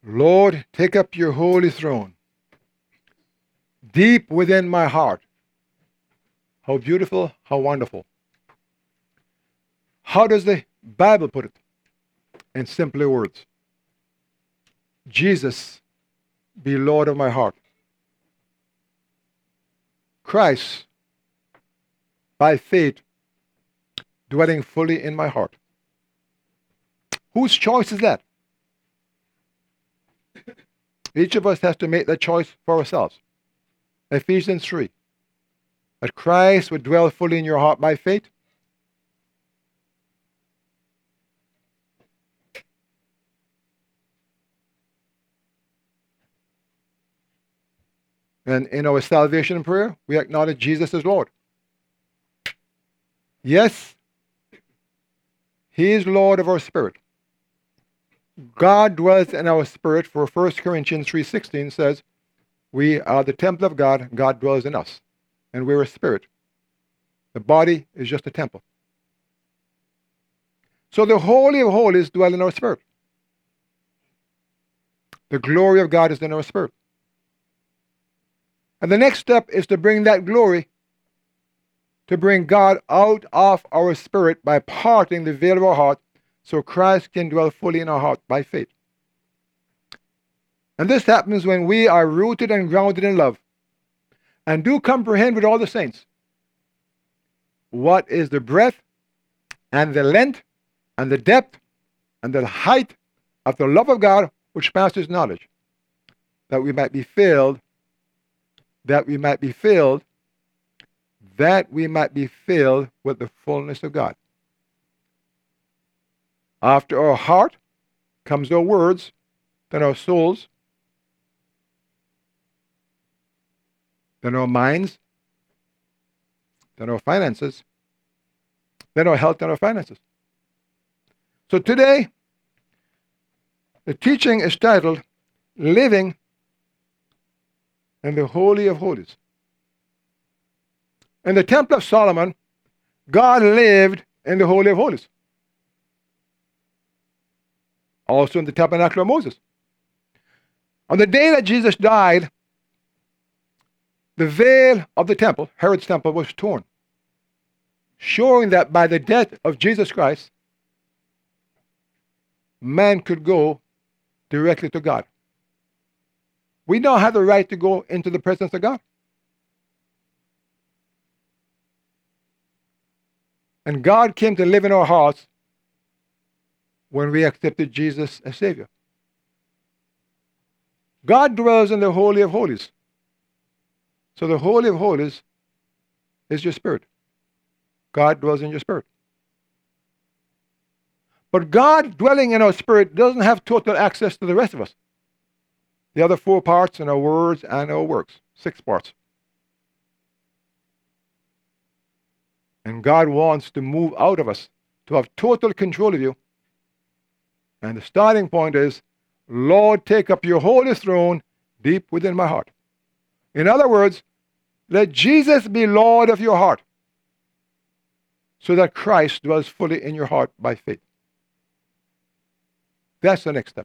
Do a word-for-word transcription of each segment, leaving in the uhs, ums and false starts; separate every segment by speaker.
Speaker 1: Lord, take up your holy throne deep within my heart. How beautiful, how wonderful. How does the Bible put it? In simpler words. Jesus, be Lord of my heart. Christ, by faith, dwelling fully in my heart. Whose choice is that? Each of us has to make that choice for ourselves. Ephesians three. That Christ would dwell fully in your heart by faith. And in our salvation prayer, we acknowledge Jesus as Lord. Yes, He is Lord of our spirit. God dwells in our spirit, for First Corinthians three sixteen says, we are the temple of God, God dwells in us, and we're a spirit. The body is just a temple. So the Holy of Holies dwells in our spirit. The glory of God is in our spirit. And the next step is to bring that glory, to bring God out of our spirit by parting the veil of our heart so Christ can dwell fully in our heart by faith. And this happens when we are rooted and grounded in love and do comprehend with all the saints what is the breadth and the length and the depth and the height of the love of God which passes knowledge, that we might be filled, that we might be filled, that we might be filled with the fullness of God. After our heart comes our words, then our souls, then our minds, then our finances, then our health and our finances. So today, the teaching is titled, Living in the Holy of Holies. In the Temple of Solomon, God lived in the Holy of Holies. Also in the Tabernacle of Moses. On the day that Jesus died, the veil of the temple, Herod's temple, was torn, showing that by the death of Jesus Christ, man could go directly to God. We now have the right to go into the presence of God. And God came to live in our hearts when we accepted Jesus as Savior. God dwells in the Holy of Holies. So the Holy of Holies is your spirit. God dwells in your spirit. But God dwelling in our spirit doesn't have total access to the rest of us. The other four parts in our words and our works. Six parts. And God wants to move out of us, to have total control of you. And the starting point is, Lord, take up your holy throne deep within my heart. In other words, let Jesus be Lord of your heart, so that Christ dwells fully in your heart by faith. That's the next step.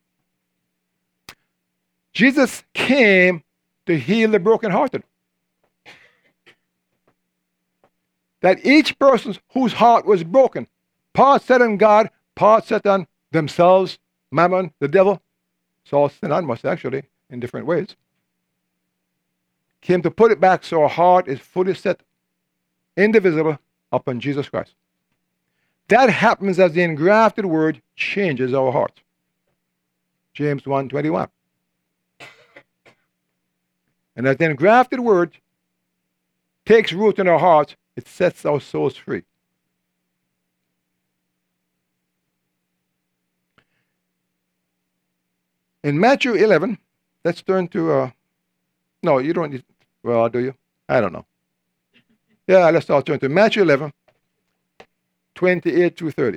Speaker 1: Jesus came to heal the brokenhearted. That each person whose heart was broken, part set on God, part set on themselves, mammon, the devil, it's all synonymous actually, in different ways, came to put it back so our heart is fully set, indivisible, upon Jesus Christ. That happens as the engrafted word changes our hearts. James one twenty-one. And as the engrafted word takes root in our hearts, it sets our souls free. In Matthew eleven, let's turn to, uh, no, you don't need, well, do you? I don't know. Yeah, let's all turn to Matthew eleven, twenty-eight through thirty.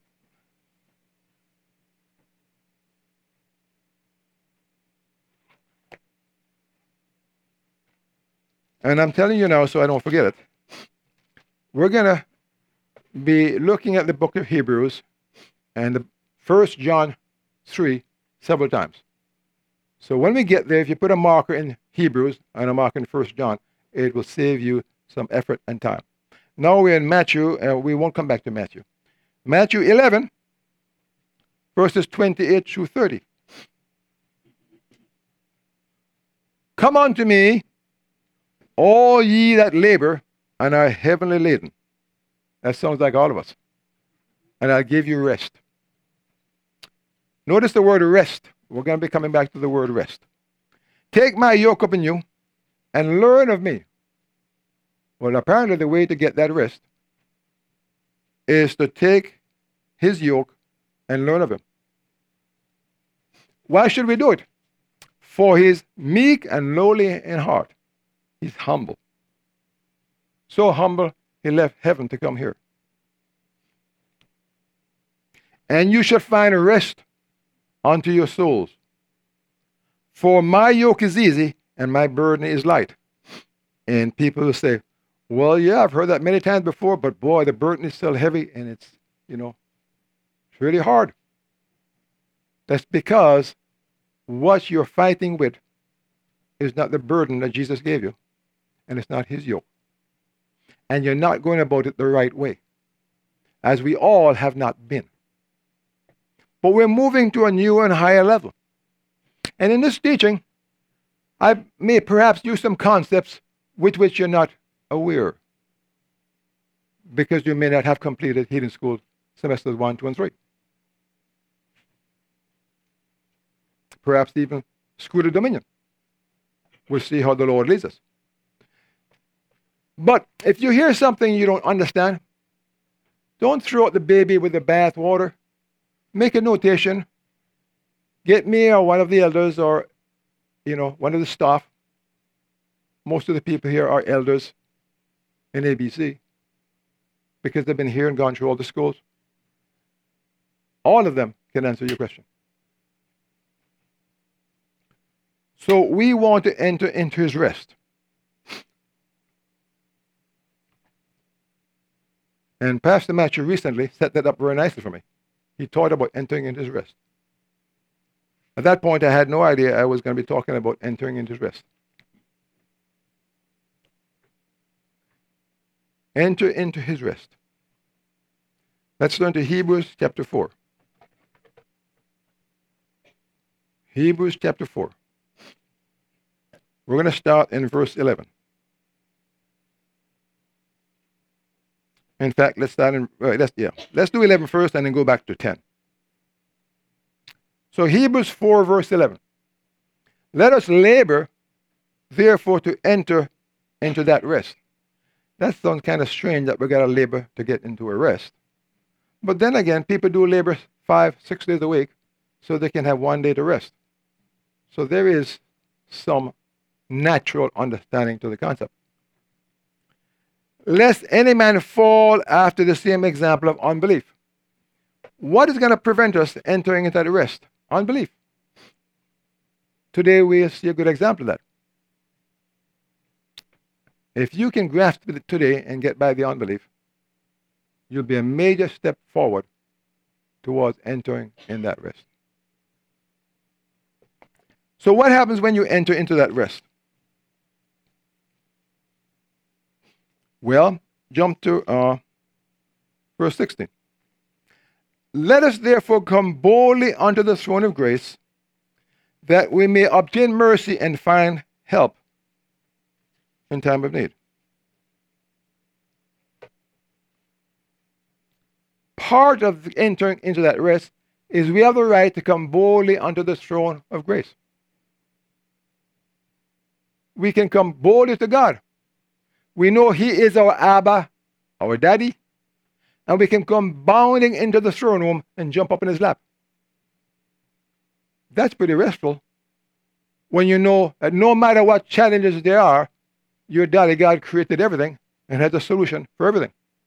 Speaker 1: And I'm telling you now so I don't forget it. We're going to be looking at the book of Hebrews and the First John three, several times. So when we get there, if you put a marker in Hebrews and a marker in First John, it will save you some effort and time. Now we're in Matthew, and we won't come back to Matthew. Matthew eleven, verses twenty-eight through thirty. Come unto me, all ye that labor and are heavily laden. That sounds like all of us. And I'll give you rest. Notice the word rest. We're going to be coming back to the word rest. Take my yoke upon you and learn of me. Well, apparently the way to get that rest is to take his yoke and learn of him. Why should we do it? For he is meek and lowly in heart. He's humble. So humble, he left heaven to come here. And you shall find rest unto your souls. For my yoke is easy and my burden is light. And people will say, well, yeah, I've heard that many times before, but boy, the burden is still heavy and it's, you know, it's really hard. That's because what you're fighting with is not the burden that Jesus gave you, and it's not his yoke. And you're not going about it the right way, as we all have not been. But we're moving to a new and higher level. And in this teaching, I may perhaps use some concepts with which you're not aware, because you may not have completed Healing School semesters one, two, and three. Perhaps even School of Dominion. We'll see how the Lord leads us. But if you hear something you don't understand, don't throw out the baby with the bath water. Make a notation. Get me or one of the elders or, you know, one of the staff. Most of the people here are elders in A B C because they've been here and gone through all the schools. All of them can answer your question. So we want to enter into his rest. And Pastor Matthew recently set that up very nicely for me. He taught about entering into his rest. At that point, I had no idea I was going to be talking about entering into his rest. Enter into his rest. Let's turn to Hebrews chapter four. Hebrews chapter four. We're going to start in verse eleven. In fact, let's start in, uh, let's, yeah, let's do eleven first and then go back to ten. So Hebrews four, verse eleven. Let us labor, therefore, to enter into that rest. That sounds kind of strange that we got to labor to get into a rest. But then again, people do labor five, six days a week so they can have one day to rest. So there is some natural understanding to the concept. Lest any man fall after the same example of unbelief. What is going to prevent us entering into the rest? Unbelief. Today we see a good example of that. If you can grasp it today and get by the unbelief, you'll be a major step forward towards entering in that rest. So what happens when you enter into that rest? Well, jump to uh, verse sixteen. Let us therefore come boldly unto the throne of grace, that we may obtain mercy and find help in time of need. Part of entering into that rest is we have the right to come boldly unto the throne of grace. We can come boldly to God. We know he is our Abba, our daddy, and we can come bounding into the throne room and jump up in his lap. That's pretty restful when you know that no matter what challenges there are, your daddy God created everything and has a solution for everything.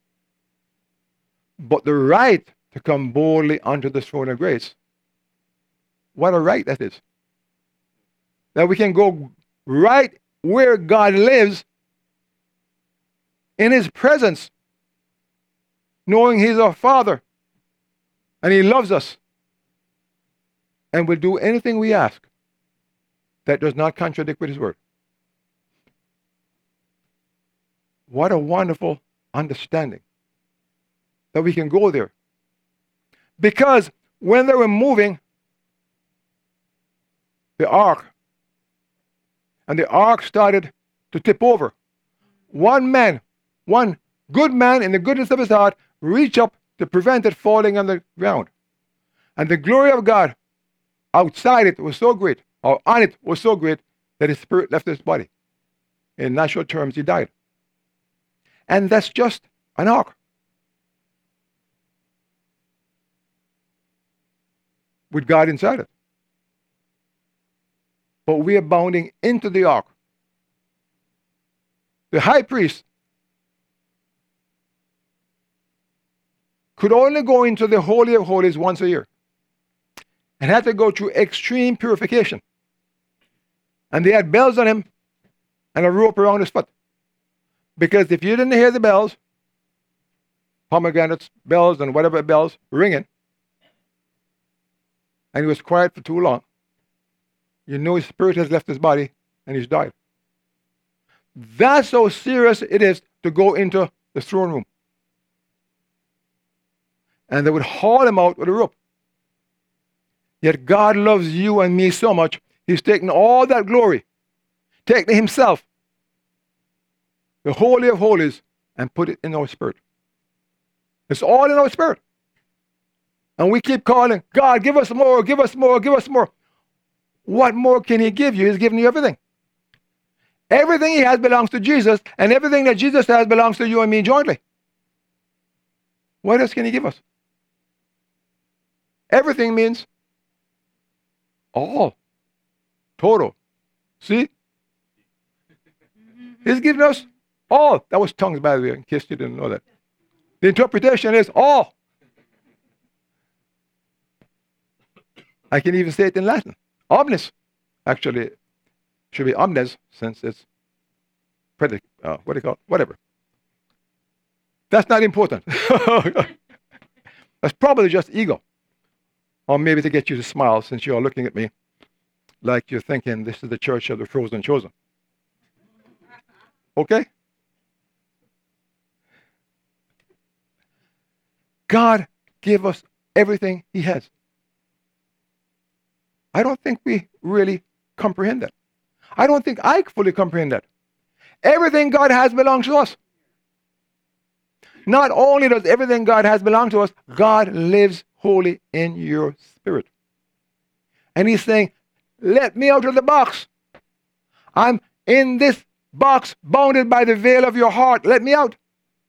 Speaker 1: But the right to come boldly unto the throne of grace, what a right that is. That we can go right where God lives in his presence, knowing he's our Father and he loves us. and will do anything we ask that does not contradict with his word. What a wonderful understanding that we can go there. Because when they were moving the ark, and the ark started to tip over, one man, one good man in the goodness of his heart, reached up to prevent it falling on the ground. And the glory of God outside it was so great, or on it was so great, that his spirit left his body. In natural terms, he died. And that's just an ark. With God inside it. But we are bounding into the ark. The high priest could only go into the Holy of Holies once a year and had to go through extreme purification. And they had bells on him and a rope around his foot. Because if you didn't hear the bells, pomegranates, bells, and whatever bells ringing, and he was quiet for too long, you know his spirit has left his body and he's died. That's how serious it is to go into the throne room. And they would haul him out with a rope. Yet God loves you and me so much, he's taken all that glory, taken himself, the Holy of Holies, and put it in our spirit. It's all in our spirit. And we keep calling, God, give us more, give us more, give us more. What more can he give you? He's given you everything. Everything he has belongs to Jesus, and everything that Jesus has belongs to you and me jointly. What else can he give us? Everything means all. Total. See? He's given us all. That was tongues, by the way, in case you didn't know that. The interpretation is all. I can even say it in Latin. Omnis. Actually, should be omnes, since it's predic, uh, what do you call it? Whatever. That's not important. That's probably just ego. Or maybe to get you to smile, since you're looking at me like you're thinking this is the church of the frozen chosen. Okay? God gave us everything he has. I don't think we really comprehend that. I don't think I fully comprehend that. Everything God has belongs to us. Not only does everything God has belong to us, God lives wholly in your spirit. And he's saying, let me out of the box. I'm in this box bounded by the veil of your heart. Let me out.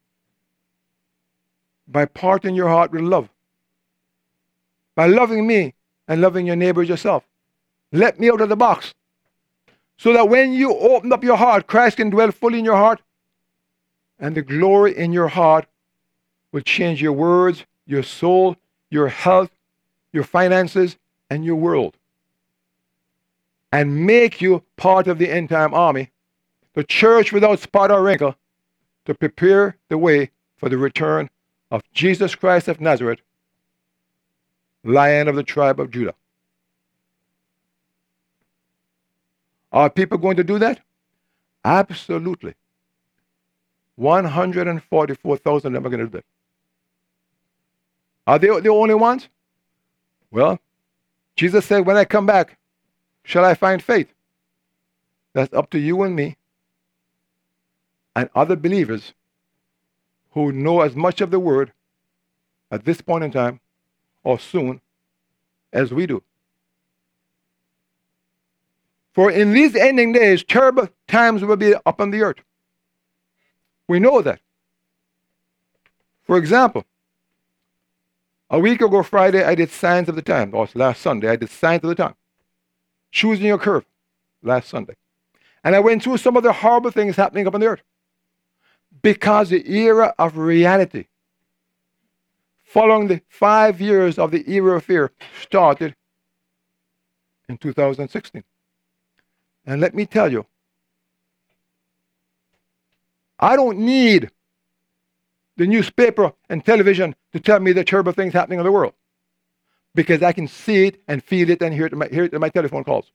Speaker 1: By parting your heart with love. By loving me and loving your neighbor as yourself. Let me out of the box. So that when you open up your heart, Christ can dwell fully in your heart. And the glory in your heart will change your words, your soul, your health, your finances, and your world. And make you part of the end time army, the church without spot or wrinkle, to prepare the way for the return of Jesus Christ of Nazareth, Lion of the tribe of Judah. Are people going to do that? Absolutely. one hundred forty-four thousand of them are going to do that. Are they the only ones? Well, Jesus said, when I come back, shall I find faith? That's up to you and me and other believers who know as much of the word at this point in time or soon as we do. For in these ending days, terrible times will be upon the earth. We know that. For example, a week ago Friday, I did Signs of the Time. Or last Sunday, I did Signs of the Time. Choosing Your Curve, last Sunday. And I went through some of the horrible things happening upon the earth. Because the era of reality, following the five years of the era of fear, started in two thousand sixteen. And let me tell you, I don't need the newspaper and television to tell me the terrible things happening in the world. because I can see it and feel it and hear it in my, hear it in my telephone calls.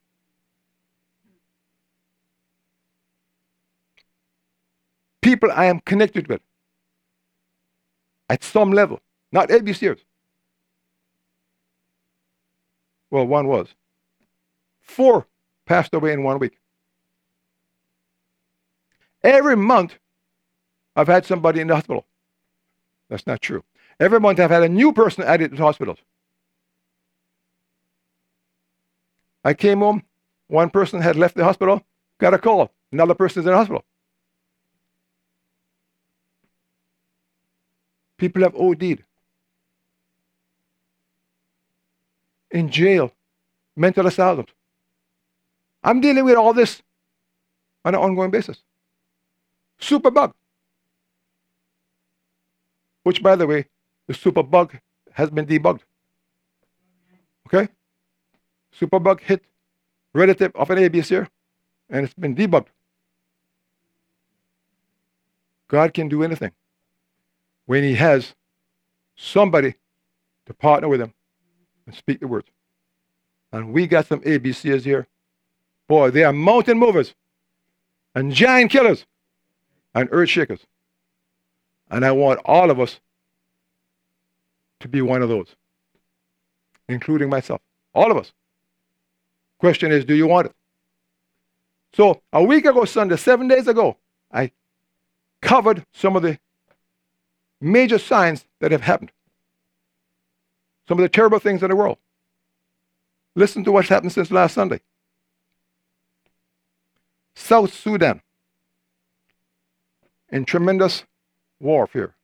Speaker 1: People I am connected with at some level, not A B Cers. Well, one was. Four passed away in one week. Every month, I've had somebody in the hospital. That's not true. Every month, I've had a new person added to the hospitals. I came home, one person had left the hospital, got a call, another person is in the hospital. People have O D'd. In jail, mental asylums. I'm dealing with all this on an ongoing basis. Superbug. Which, by the way, the superbug has been debugged. Okay? Superbug hit relative of an A B C here, and it's been debugged. God can do anything when he has somebody to partner with him and speak the words. And we got some A B Cs here. Boy, they are mountain movers and giant killers and earth shakers. And I want all of us to be one of those, including myself. All of us. Question is, do you want it? So a week ago Sunday, seven days ago, I covered some of the major signs that have happened. Some of the terrible things in the world. Listen to what's happened since last Sunday. South Sudan, in tremendous warfare.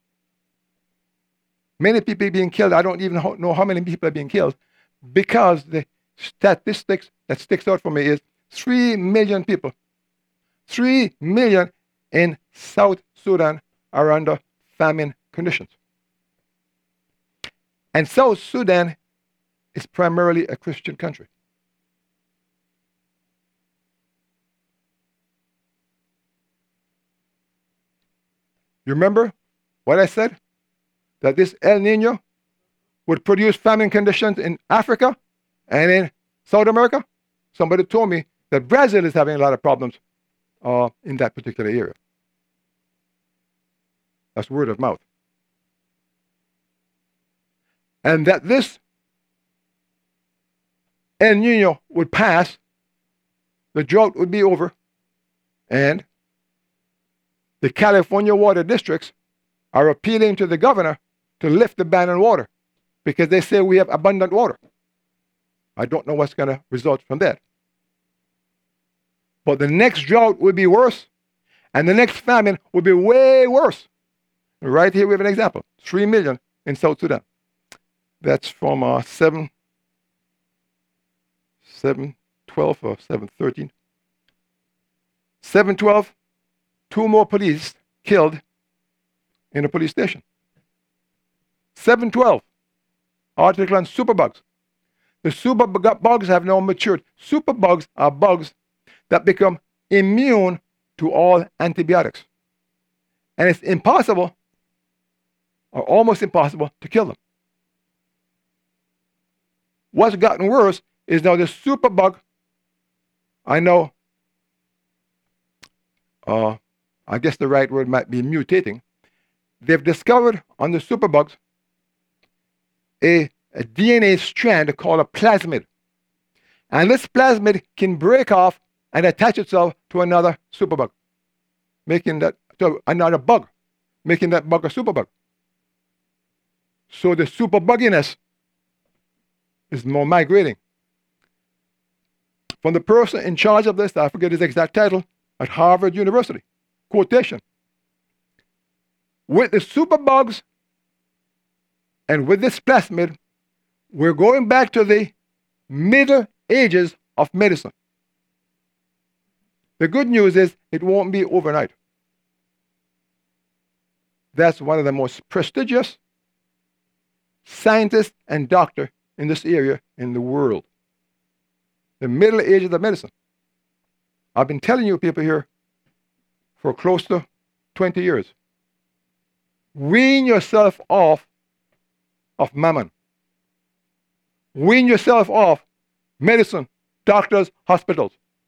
Speaker 1: Many people being killed. I don't even know how many people are being killed, because the statistics that sticks out for me is three million people. Three million in South Sudan are under famine conditions. And South Sudan is primarily a Christian country. You remember what I said? That this El Nino would produce famine conditions in Africa and in South America? Somebody told me that Brazil is having a lot of problems uh, in that particular area. That's word of mouth. And that this El Nino would pass, the drought would be over, and the California water districts are appealing to the governor to lift the ban on water because they say we have abundant water. I don't know what's going to result from that. But the next drought will be worse, and the next famine will be way worse. Right here we have an example. Three million in South Sudan. That's from uh, seven, seven twelve or seven thirteen. seven twelve, two more police killed in a police station. seven twelve, article on superbugs. The superbugs have now matured. Superbugs are bugs that become immune to all antibiotics. And it's impossible, or almost impossible, to kill them. What's gotten worse is now the superbug, I know, uh, I guess the right word might be mutating. They've discovered on the superbugs a, a D N A strand called a plasmid. And this plasmid can break off and attach itself to another superbug, making that to another bug, making that bug a superbug. So the superbugginess is more migrating. From the person in charge of this, I forget his exact title, at Harvard University, quotation: with the superbugs and with this plasmid, we're going back to the Middle Ages of medicine. The good news is it won't be overnight. That's one of the most prestigious scientists and doctors in this area in the world. The Middle Ages of medicine. I've been telling you people here for close to twenty years. Wean yourself off of mammon. Wean yourself off medicine, doctors, hospitals.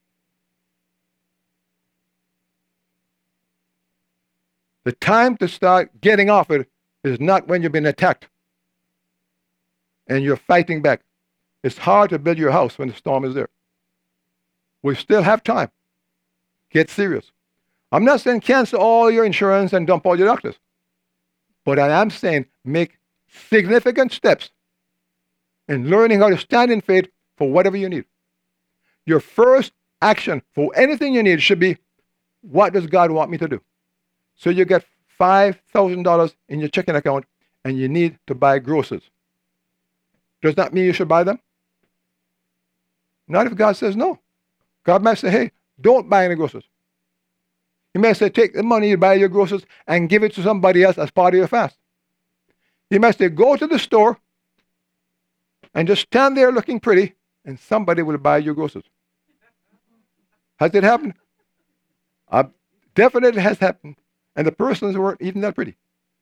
Speaker 1: The time to start getting off it is not when you've been attacked and you're fighting back. It's hard to build your house when the storm is there. We still have time. Get serious. I'm not saying cancel all your insurance and dump all your doctors. But I am saying make significant steps in learning how to stand in faith for whatever you need. Your first action for anything you need should be, what does God want me to do? So you get five thousand dollars in your checking account and you need to buy groceries. Does that mean you should buy them? Not if God says no. God might say, hey, don't buy any groceries. He may say, take the money you buy your groceries and give it to somebody else as part of your fast. He might say, go to the store and just stand there looking pretty and somebody will buy your groceries. Has it happened? Uh, definitely has happened. And the persons weren't even that pretty.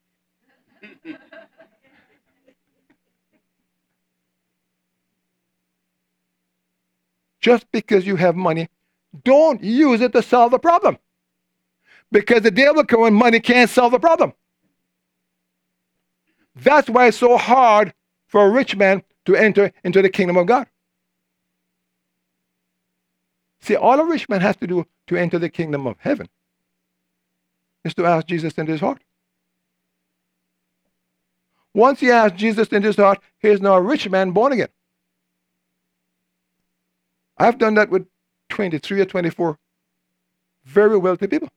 Speaker 1: Just because you have money, don't use it to solve the problem. Because the devil can, when money can't solve the problem. That's why it's so hard for a rich man to enter into the kingdom of God. See, all a rich man has to do to enter the kingdom of heaven is to ask Jesus into his heart. Once he asks Jesus into his heart, he is now a rich man born again. I've done that with twenty-three or twenty-four very wealthy people.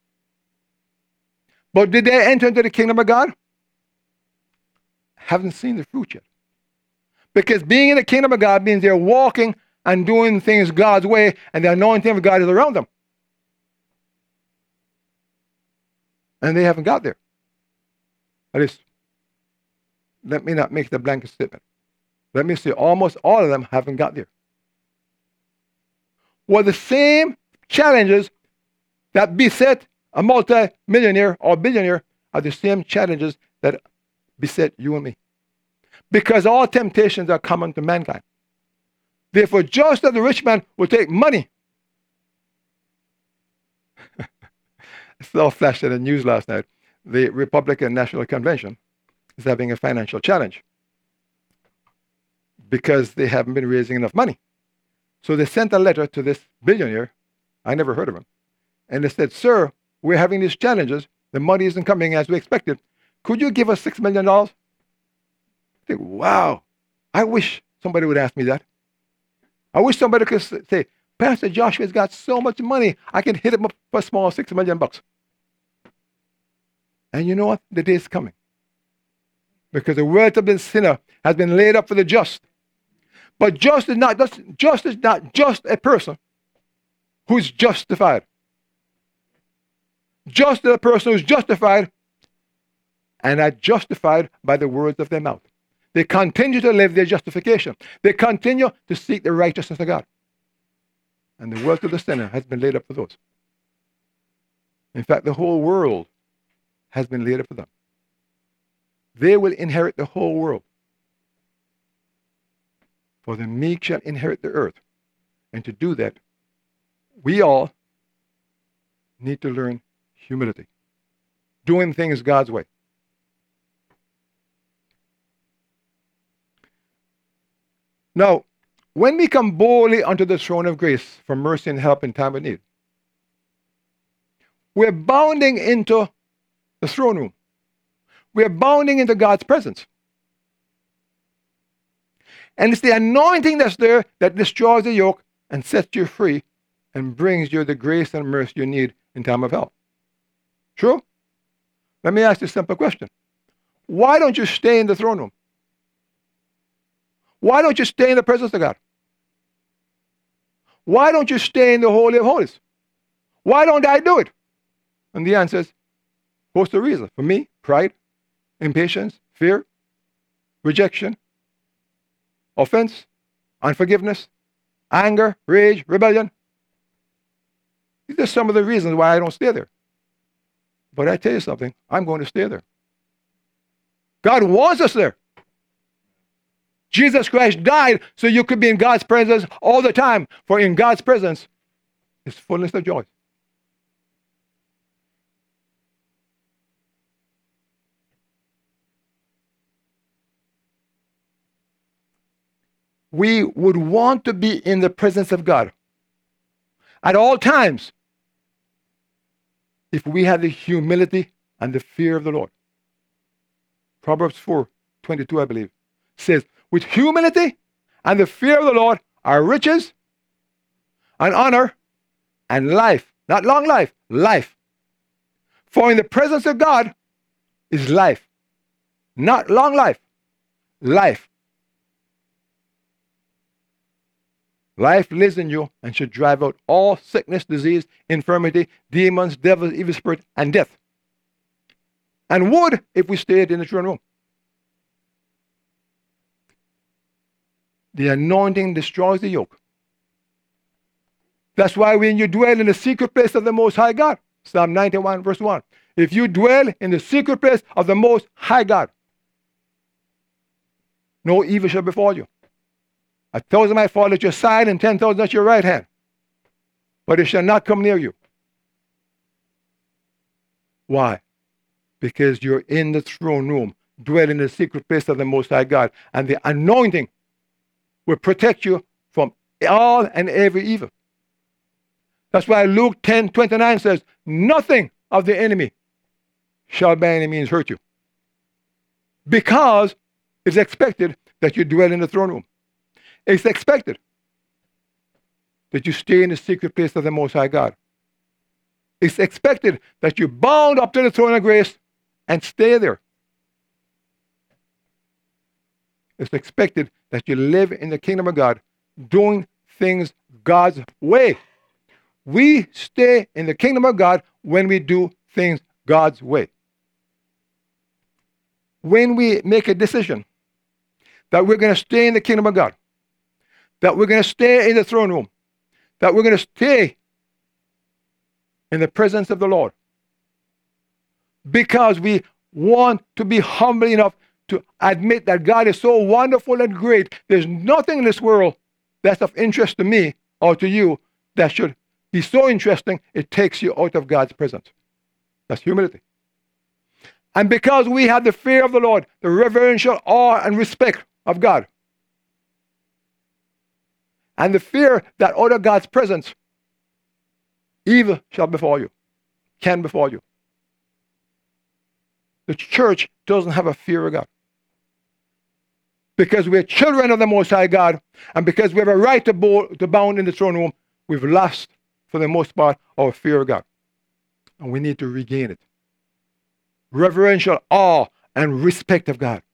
Speaker 1: But did they enter into the kingdom of God? Haven't seen the fruit yet. Because being in the kingdom of God means they're walking and doing things God's way, and the anointing of God is around them. And they haven't got there. At least, let me not make the blanket statement. Let me say almost all of them haven't got there. Well, the same challenges that beset a multi-millionaire or billionaire are the same challenges that beset you and me. Because all temptations are common to mankind. Therefore, just as the rich man will take money. I saw a flash in the news last night. The Republican National Convention is having a financial challenge because they haven't been raising enough money. So they sent a letter to this billionaire. I never heard of him. And they said, sir, we're having these challenges. The money isn't coming as we expected. Could you give us six million dollars? I think, wow, I wish somebody would ask me that. I wish somebody could say, Pastor Joshua's got so much money, I can hit him up for a small six million bucks. And you know what? The day is coming. Because the wealth of the sinner has been laid up for the just. But just is not just, just is not just a person who's justified. Just is a person who's justified and are justified by the words of their mouth. They continue to live their justification. They continue to seek the righteousness of God. And the wealth of the sinner has been laid up for those. In fact, the whole world has been laid up for them. They will inherit the whole world. For the meek shall inherit the earth. And to do that, we all need to learn humility. Doing things God's way. Now, when we come boldly unto the throne of grace for mercy and help in time of need, we're bounding into the throne room. We're bounding into God's presence. And it's the anointing that's there that destroys the yoke and sets you free and brings you the grace and mercy you need in time of help. True? Let me ask you a simple question. Why don't you stay in the throne room? Why don't you stay in the presence of God? Why don't you stay in the Holy of Holies? Why don't I do it? And the answer is, what's the reason? For me, pride, impatience, fear, rejection, offense, unforgiveness, anger, rage, rebellion. These are some of the reasons why I don't stay there. But I tell you something, I'm going to stay there. God wants us there. Jesus Christ died so you could be in God's presence all the time. For in God's presence is fullness of joy. We would want to be in the presence of God at all times if we had the humility and the fear of the Lord. Proverbs four twenty-two, I believe, says, with humility and the fear of the Lord are riches and honor and life. Not long life, life. For in the presence of God is life. Not long life, life. Life lives in you and should drive out all sickness, disease, infirmity, demons, devils, evil spirit, and death. And would if we stayed in the throne room. The anointing destroys the yoke. That's why when you dwell in the secret place of the Most High God, Psalm ninety-one, verse one, if you dwell in the secret place of the Most High God, no evil shall befall you. A thousand might fall at your side and ten thousand at your right hand, but it shall not come near you. Why? Because you're in the throne room, dwell in the secret place of the Most High God, and the anointing will protect you from all and every evil. That's why Luke ten twenty-nine says, nothing of the enemy shall by any means hurt you. Because it's expected that you dwell in the throne room. It's expected that you stay in the secret place of the Most High God. It's expected that you bound up to the throne of grace and stay there. It's expected that you live in the kingdom of God, doing things God's way. We stay in the kingdom of God when we do things God's way. When we make a decision that we're going to stay in the kingdom of God, that we're going to stay in the throne room, that we're going to stay in the presence of the Lord, because we want to be humble enough to admit that God is so wonderful and great. There's nothing in this world that's of interest to me or to you that should be so interesting it takes you out of God's presence. That's humility. And because we have the fear of the Lord, the reverential awe and respect of God, and the fear that out of God's presence, evil shall befall you, can befall you. The church doesn't have a fear of God. Because we're children of the Most High God, and because we have a right to, bow, to bound in the throne room, we've lost, for the most part, our fear of God. And we need to regain it. Reverential awe and respect of God.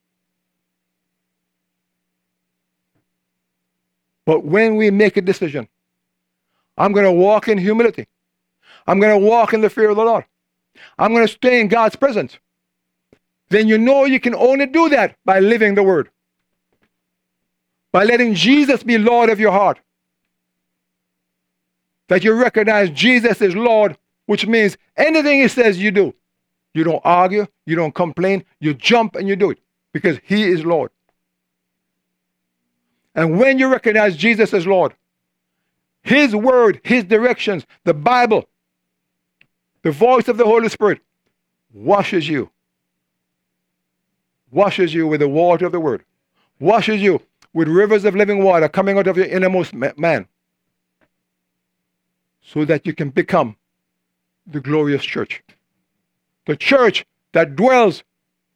Speaker 1: But when we make a decision, I'm going to walk in humility. I'm going to walk in the fear of the Lord. I'm going to stay in God's presence. Then you know you can only do that by living the word. By letting Jesus be Lord of your heart. That you recognize Jesus is Lord, which means anything he says you do. You don't argue, you don't complain, you jump and you do it because he is Lord. And when you recognize Jesus as Lord, his word, his directions, the Bible, the voice of the Holy Spirit washes you. Washes you with the water of the word. Washes you with rivers of living water coming out of your innermost man. So that you can become the glorious church. The church that dwells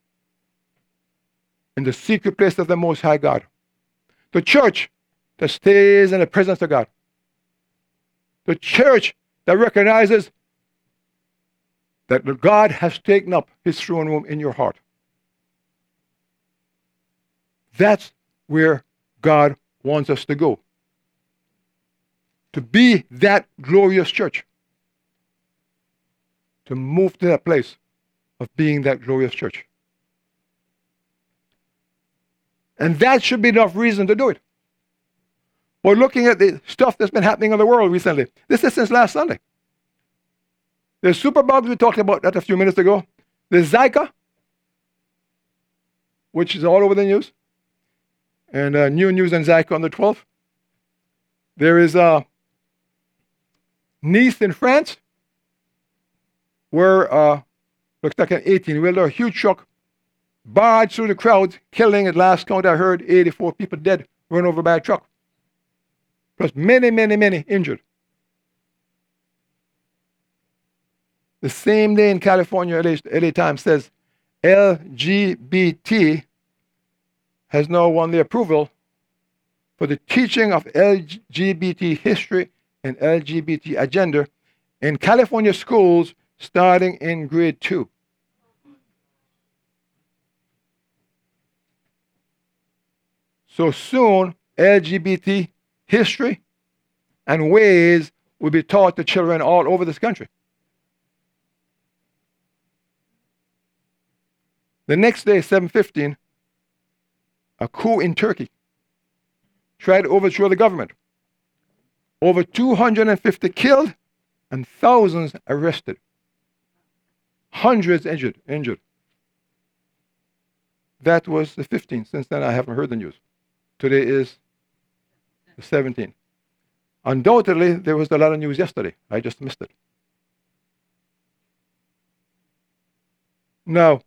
Speaker 1: in the secret place of the Most High God. The church that stays in the presence of God. The church that recognizes that God has taken up his throne room in your heart. That's where God wants us to go. To be that glorious church. To move to that place of being that glorious church. And that should be enough reason to do it. But looking at the stuff that's been happening in the world recently, this is since last Sunday. The superbugs we talked about that a few minutes ago, the Zika, which is all over the news, And uh, New News and Zyko on the twelfth. There is uh, Nice in France, where uh, looks like an eighteen-wheeler, a huge truck, barged through the crowd, killing, at last count I heard, eighty-four people dead, run over by a truck. Plus many, many, many injured. The same day in California, L A, L A Times says, L G B T has now won the approval for the teaching of L G B T history and L G B T agenda in California schools starting in grade two. So soon, L G B T history and ways will be taught to children all over this country. The next day, seven fifteen, a coup in Turkey tried to overthrow the government. Over two hundred fifty killed and thousands arrested. Hundreds injured. injured. That was the fifteenth. Since then, I haven't heard the news. Today is the seventeenth. Undoubtedly, there was a lot of news yesterday. I just missed it. Now,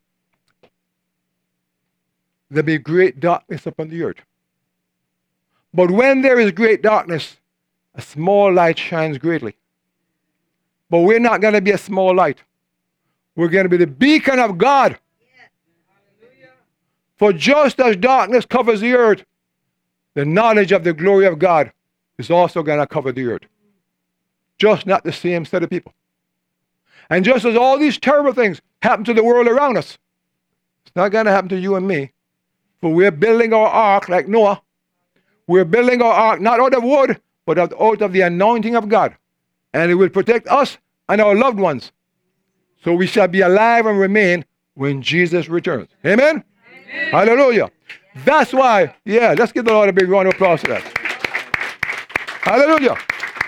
Speaker 1: there'll be great darkness upon the earth. But when there is great darkness, a small light shines greatly. But we're not going to be a small light. We're going to be the beacon of God. Yes. For just as darkness covers the earth, the knowledge of the glory of God is also going to cover the earth. Just not the same set of people. And just as all these terrible things happen to the world around us, it's not going to happen to you and me. For we're building our ark like Noah. We're building our ark not out of wood, but out of the anointing of God. And it will protect us and our loved ones. So we shall be alive and remain when Jesus returns. Amen? Amen. Hallelujah. That's why, yeah, let's give the Lord a big round of applause for that. Hallelujah.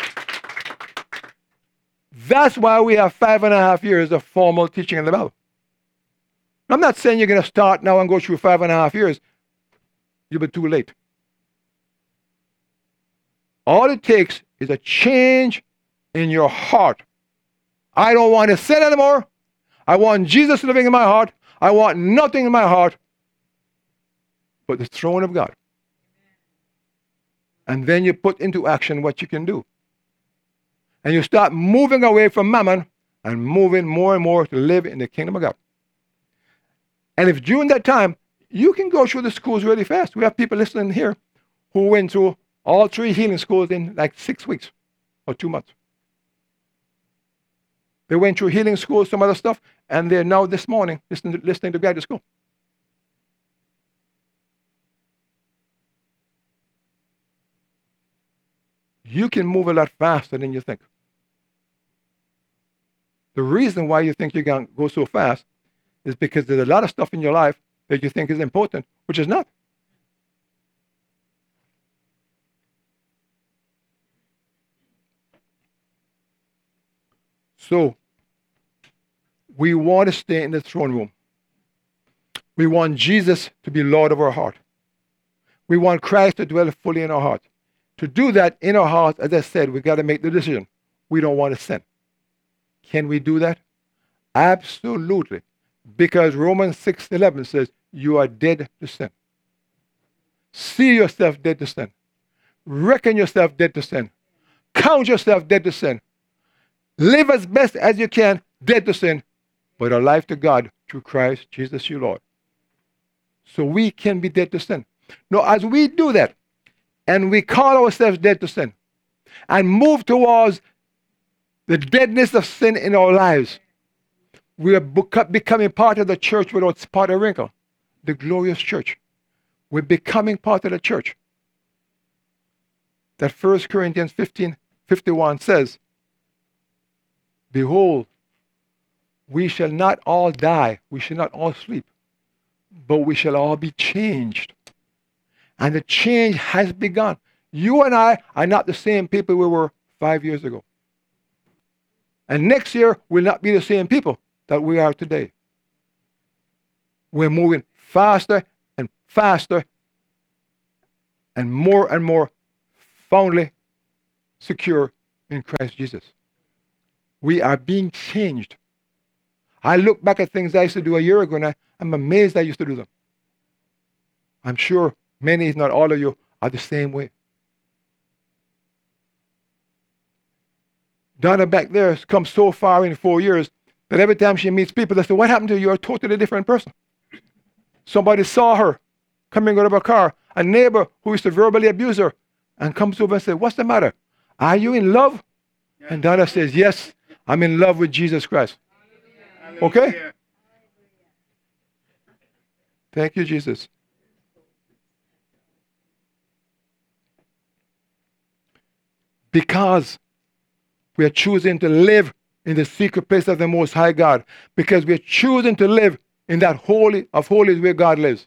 Speaker 1: That's why we have five and a half years of formal teaching in the Bible. I'm not saying you're going to start now and go through five and a half years. You'll be too late. All it takes is a change in your heart. I don't want to sin anymore. I want Jesus living in my heart. I want nothing in my heart but the throne of God. And then you put into action what you can do. And you start moving away from mammon and moving more and more to live in the kingdom of God. And if during that time, you can go through the schools really fast. We have people listening here who went through all three healing schools in like six weeks or two months. They went through healing school, some other stuff, and they're now this morning listening to, listening to graduate school. You can move a lot faster than you think. The reason why you think you can go so fast is because there's a lot of stuff in your life that you think is important, which is not. So, we want to stay in the throne room. We want Jesus to be Lord of our heart. We want Christ to dwell fully in our heart. To do that in our hearts, as I said, we've got to make the decision. We don't want to sin. Can we do that? Absolutely. Because Romans six eleven says, you are dead to sin. See yourself dead to sin. Reckon yourself dead to sin. Count yourself dead to sin. Live as best as you can, dead to sin, but alive to God through Christ Jesus your Lord. So we can be dead to sin. Now, as we do that, and we call ourselves dead to sin, and move towards the deadness of sin in our lives, we are becoming part of the church without spot or wrinkle, the glorious church. We're becoming part of the church. That First Corinthians fifteen fifty-one says, behold, we shall not all die, we shall not all sleep, but we shall all be changed. And the change has begun. You and I are not the same people we were five years ago. And next year, we'll not be the same people that we are today. We're moving faster and faster and more and more foundly secure in Christ Jesus. We are being changed. I look back at things I used to do a year ago and I, I'm amazed I used to do them. I'm sure many, if not all of you, are the same way. Donna back there has come so far in four years that every time she meets people, they say, what happened to you? You're a totally different person. Somebody saw her coming out of a car, a neighbor who used to verbally abuse her, and comes over and says, what's the matter? Are you in love? Yes. And Donna says, yes, I'm in love with Jesus Christ. Hallelujah. Okay? Thank you, Jesus. Because we are choosing to live in the secret place of the Most High God. Because we are choosing to live in that holy of holies where God lives.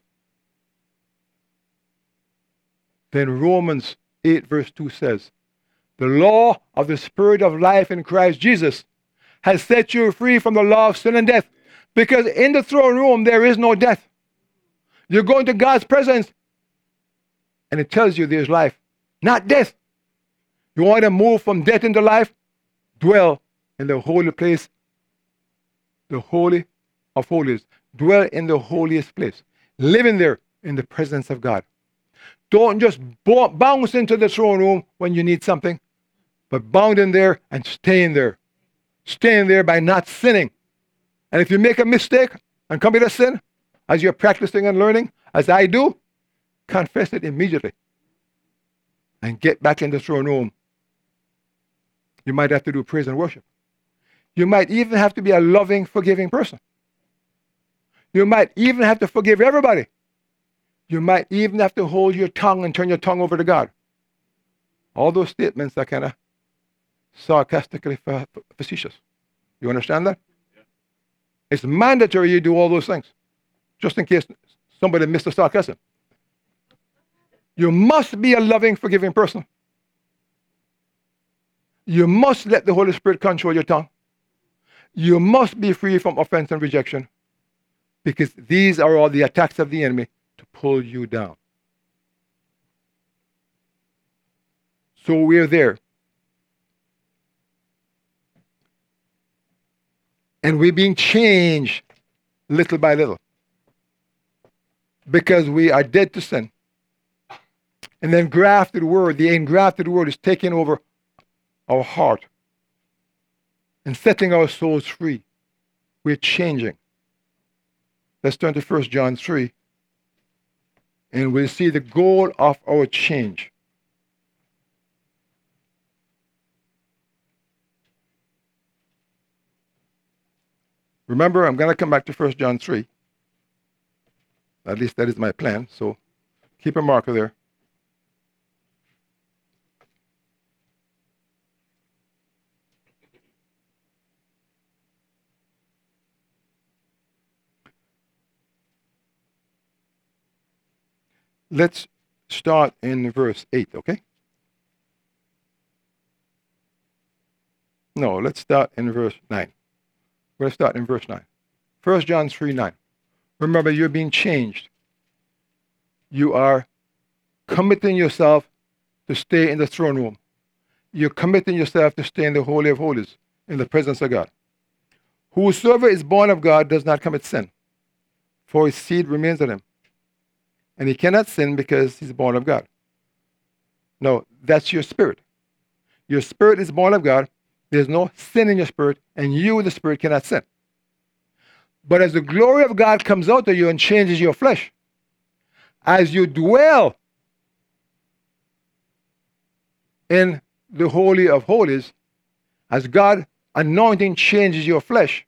Speaker 1: Then Romans eight verse two says, the law of the Spirit of life in Christ Jesus has set you free from the law of sin and death. Because in the throne room there is no death. You're going to God's presence and it tells you there's life, not death. You want to move from death into life? Dwell in the holy place, the holy of holies. Dwell in the holiest place. Live in there in the presence of God. Don't just bounce into the throne room when you need something, but bound in there and stay in there. Stay in there by not sinning. And if you make a mistake and commit a sin, as you're practicing and learning, as I do, confess it immediately and get back in the throne room. You might have to do praise and worship. You might even have to be a loving, forgiving person. You might even have to forgive everybody. You might even have to hold your tongue and turn your tongue over to God. All those statements are kind of sarcastically facetious. You understand that? Yeah. It's mandatory you do all those things, just in case somebody missed the sarcasm. You must be a loving, forgiving person. You must let the Holy Spirit control your tongue. You must be free from offense and rejection, because these are all the attacks of the enemy to pull you down. So we're there. And we're being changed little by little, because we are dead to sin. And then grafted word, the engrafted word is taking over our heart and setting our souls free. We're changing. Let's turn to First John three, and we'll see the goal of our change. Remember, I'm going to come back to First John three. At least that is my plan, so keep a marker there. Let's start in verse eight, okay? No, let's start in verse nine. We're going to start in verse nine. First John three nine. Remember, you're being changed. You are committing yourself to stay in the throne room. You're committing yourself to stay in the Holy of Holies, in the presence of God. Whosoever is born of God does not commit sin, for his seed remains in him. And he cannot sin because he's born of God. No, that's your spirit. Your spirit is born of God. There's no sin in your spirit, and you, the spirit, cannot sin. But as the glory of God comes out of you and changes your flesh, as you dwell in the Holy of Holies, as God anointing changes your flesh,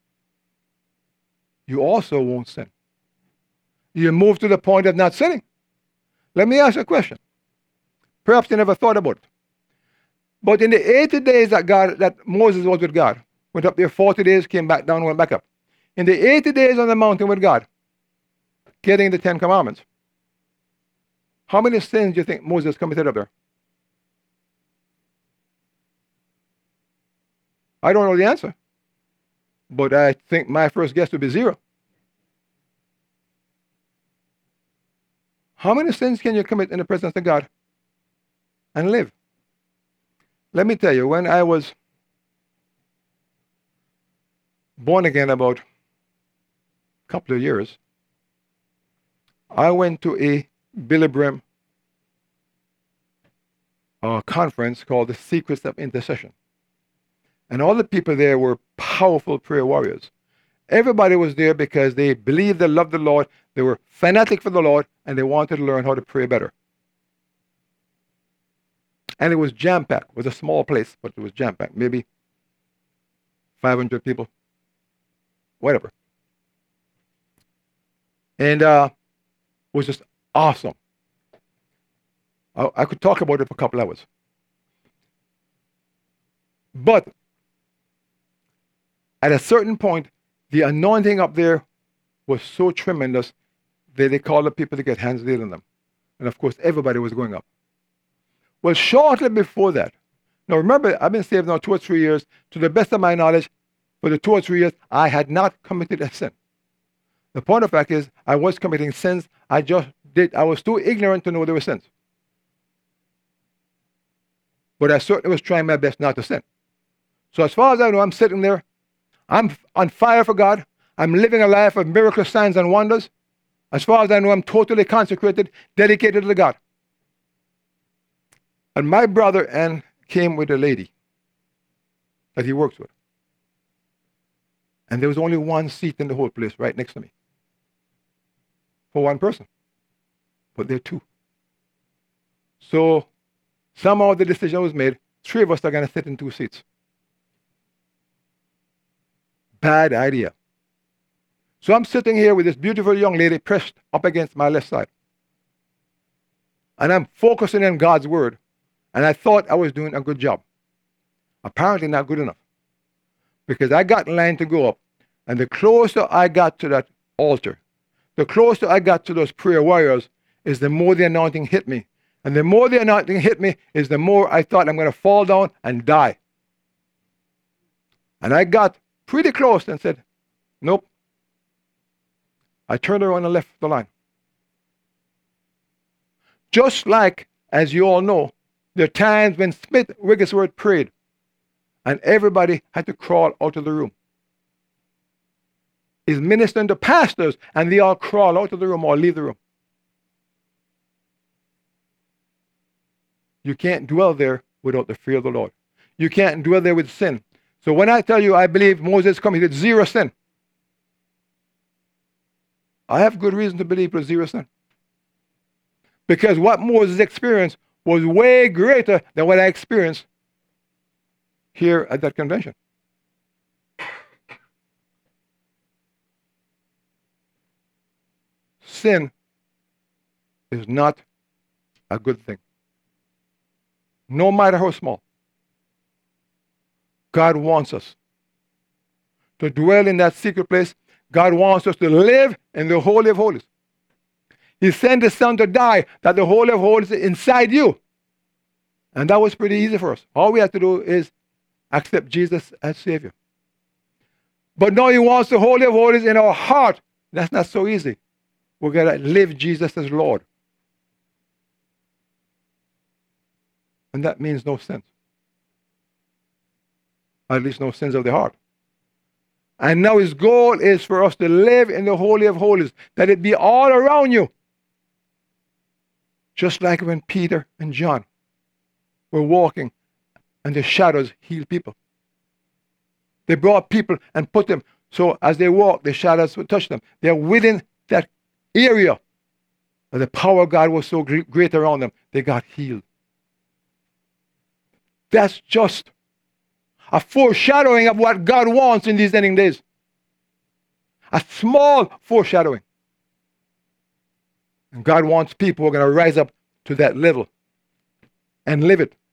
Speaker 1: you also won't sin. You move to the point of not sinning. Let me ask you a question. Perhaps you never thought about it. But in the eighty days that God, that Moses was with God, went up there forty days, came back down, went back up. In the eighty days on the mountain with God, getting the Ten Commandments, how many sins do you think Moses committed up there? I don't know the answer. But I think my first guess would be zero. How many sins can you commit in the presence of God and live? Let me tell you, when I was born again about a couple of years, I went to a Billy Graham uh, conference called The Secrets of Intercession. And all the people there were powerful prayer warriors. Everybody was there because they believed they loved the Lord, they were fanatic for the Lord, and they wanted to learn how to pray better. And it was jam-packed. It was a small place, but it was jam-packed. Maybe five hundred people. Whatever. And uh, it was just awesome. I, I could talk about it for a couple hours. But at a certain point, the anointing up there was so tremendous that they called the people to get hands laid on them. And of course, everybody was going up. Well, shortly before that, now remember, I've been saved now two or three years. To the best of my knowledge, for the two or three years, I had not committed a sin. The point of fact is, I was committing sins. I just did, I was too ignorant to know they were sins. But I certainly was trying my best not to sin. So as far as I know, I'm sitting there. I'm on fire for God. I'm living a life of miraculous signs and wonders. As far as I know, I'm totally consecrated, dedicated to God. And my brother and came with a lady that he works with. And there was only one seat in the whole place right next to me. For one person. But there are two. So somehow the decision was made, three of us are going to sit in two seats. Bad idea. So I'm sitting here with this beautiful young lady pressed up against my left side. And I'm focusing on God's word. And I thought I was doing a good job. Apparently not good enough. Because I got in line to go up. And the closer I got to that altar, the closer I got to those prayer warriors, is the more the anointing hit me. And the more the anointing hit me, is the more I thought I'm going to fall down and die. And I got pretty close and said, nope. I turned around and left the line. Just like, as you all know, there are times when Smith Wigglesworth prayed and everybody had to crawl out of the room. He's ministering to pastors and they all crawl out of the room or leave the room. You can't dwell there without the fear of the Lord. You can't dwell there with sin. So when I tell you I believe Moses committed zero sin, I have good reason to believe it was zero sin. Because what Moses experienced was way greater than what I experienced here at that convention. Sin is not a good thing. No matter how small. God wants us to dwell in that secret place. God wants us to live in the Holy of Holies. He sent his son to die that the Holy of Holies is inside you. And that was pretty easy for us. All we have to do is accept Jesus as Savior. But now he wants the Holy of Holies in our heart. That's not so easy. We're going to live Jesus as Lord. And that means no sins. At least no sins of the heart. And now his goal is for us to live in the Holy of Holies, that it be all around you. Just like when Peter and John were walking and the shadows healed people. They brought people and put them, so as they walked, the shadows would touch them. They're within that area. And the power of God was so great around them, they got healed. That's just a foreshadowing of what God wants in these ending days. A small foreshadowing. And God wants people who are going to rise up to that level and live it.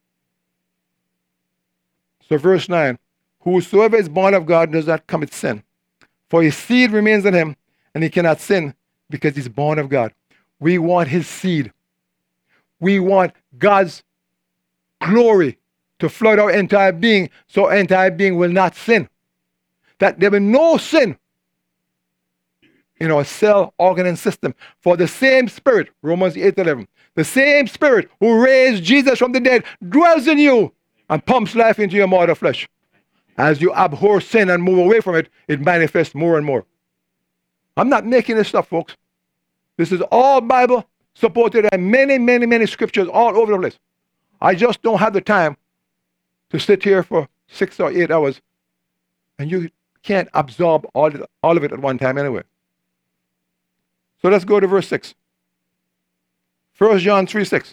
Speaker 1: So verse nine, whosoever is born of God does not commit sin, for his seed remains in him, and he cannot sin because he's born of God. We want his seed. We want God's glory to flood our entire being, so our entire being will not sin. That there will be no sin. in our cell organ and system. For the same Spirit, Romans eight eleven, the same Spirit who raised Jesus from the dead dwells in you and pumps life into your mortal flesh. As you abhor sin and move away from it, it manifests more and more. I'm not making this stuff, folks. This is all Bible supported and many, many, many scriptures all over the place. I just don't have the time to sit here for six or eight hours, and you can't absorb all, all of it at one time anyway. So let's go to verse six. First John three six.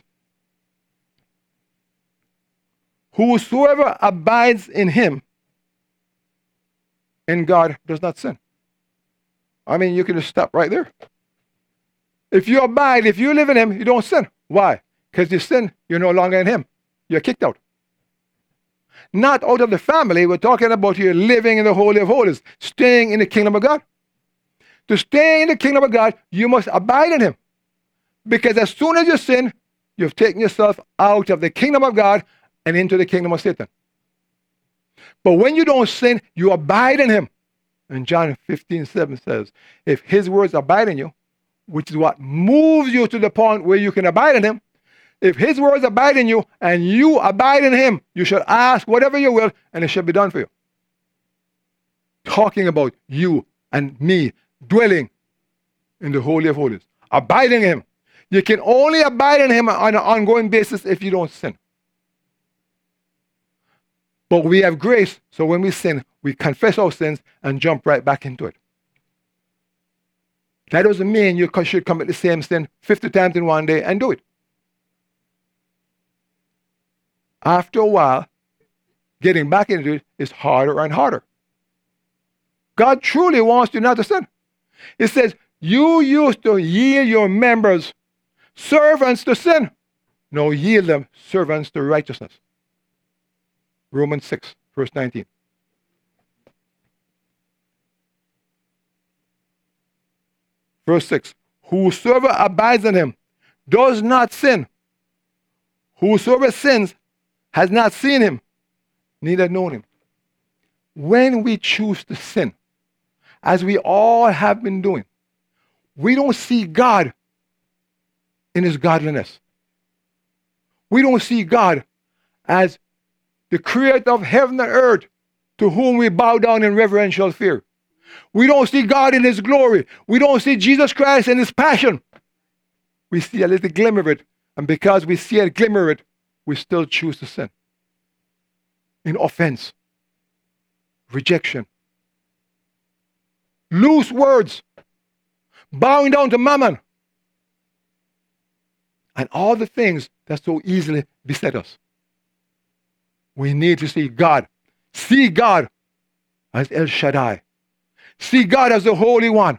Speaker 1: Whosoever abides in him, in God, does not sin. I mean, you can just stop right there. If you abide, if you live in him, you don't sin. Why? Because you sin, you're no longer in him. You're kicked out. Not out of the family. We're talking about you living in the Holy of Holies, staying in the kingdom of God. To stay in the kingdom of God, you must abide in him. Because as soon as you sin, you've taken yourself out of the kingdom of God and into the kingdom of Satan. But when you don't sin, you abide in him. And John fifteen seven says, if his words abide in you, which is what moves you to the point where you can abide in him, if his words abide in you and you abide in him, you shall ask whatever you will and it shall be done for you. Talking about you and me dwelling in the Holy of Holies, abiding in him. You can only abide in him on an ongoing basis if you don't sin. But we have grace, so when we sin, we confess our sins and jump right back into it. That doesn't mean you should commit the same sin fifty times in one day and do it. After a while, getting back into it is harder and harder. God truly wants you not to sin. It says, you used to yield your members servants to sin. Now yield them servants to righteousness. Romans six, verse nineteen. Verse six. Whosoever abides in him does not sin. Whosoever sins has not seen him, neither known him. When we choose to sin, as we all have been doing, we don't see God in his godliness. We don't see God as the creator of heaven and earth, to whom we bow down in reverential fear. We don't see God in his glory. We don't see Jesus Christ in his passion. We see a little glimmer of it, and because we see a glimmer of it, we still choose to sin. In offense, rejection, loose words, bowing down to mammon, and all the things that so easily beset us. We need to see God. See God as El Shaddai. See God as the Holy One.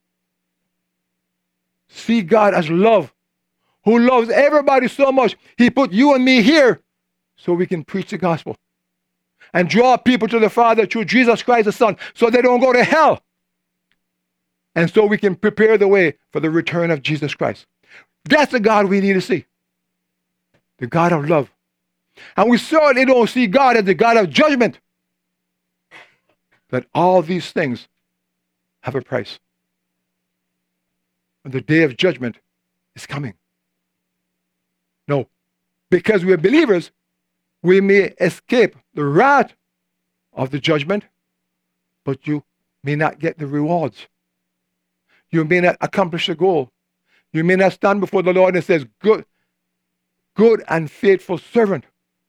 Speaker 1: See God as love, who loves everybody so much. He put you and me here so we can preach the gospel and draw people to the Father through Jesus Christ the Son, so they don't go to hell. And so we can prepare the way for the return of Jesus Christ. That's the God we need to see. The God of love. And we certainly don't see God as the God of judgment. That all these things have a price. And the day of judgment is coming. No, because we're believers, we may escape the wrath of the judgment, but you may not get the rewards. You may not accomplish the goal. You may not stand before the Lord and says, good, good and faithful servant.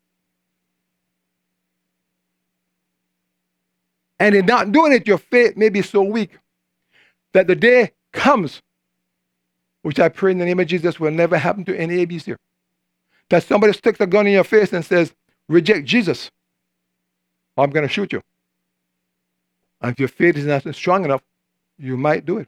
Speaker 1: And in not doing it, your faith may be so weak that the day comes, which I pray in the name of Jesus will never happen to any A Bs here, that somebody sticks a gun in your face and says, reject Jesus, or I'm going to shoot you. And if your faith is not strong enough, you might do it.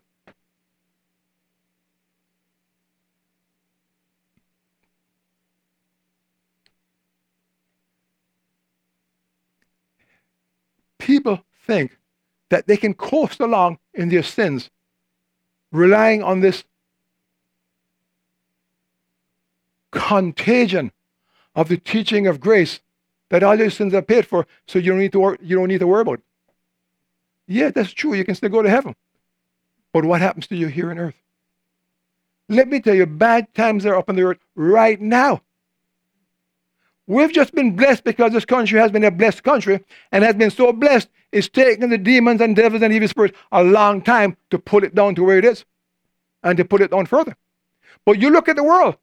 Speaker 1: People think that they can coast along in their sins, relying on this contagion of the teaching of grace, that all your sins are paid for, so you don't need to worry, you don't need to worry about it. Yeah, that's true. You can still go to heaven. But what happens to you here on earth? Let me tell you, bad times are up on the earth right now. We've just been blessed because this country has been a blessed country and has been so blessed, it's taken the demons and devils and evil spirits a long time to pull it down to where it is and to put it down further. But you look at the world.